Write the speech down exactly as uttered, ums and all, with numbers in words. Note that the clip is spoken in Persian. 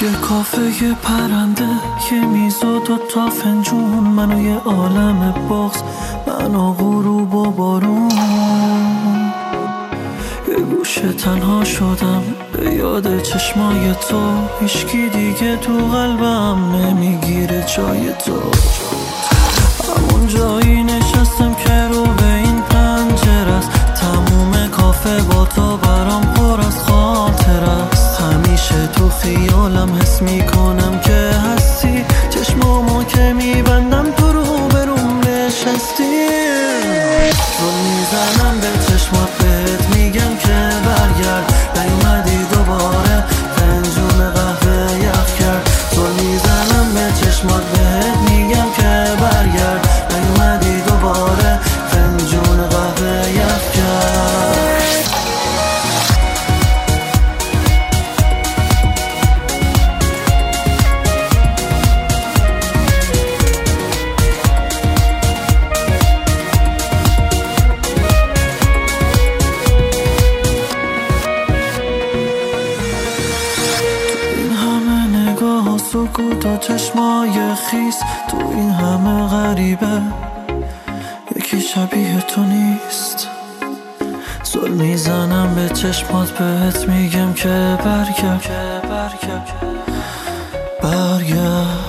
یه کافه، یه پرنده، یه میز و دوتا فنجون، من و یه عالم بغض، من و غروب و بارون. یه گوشه تنها شدم به یاد چشمای تو، هیچکی دیگه تو قلبم نمیگیره جای تو. همون جایی نشستم که رو به این پنجره است، تموم کافه با تو برام پر از خاطر است. همیشه تو خیالم حس میکنم که هستی، چشمامو که میبندم تو رو بروم نشستی. زل میزنم به چشمات بهت میگم که برگرد، نیومدی دوباره فنجون قهوه یخ کرد. زل میزنم به چشمات بهت میگم که برگرد، نیومدی دوباره فنجون قهوه یخ کرد. سکوت و چشمای خیس، تو این همه غریبه یکی شبیه تو نیست. زل میزنم به چشمات بهت میگم که برگرد، برگرد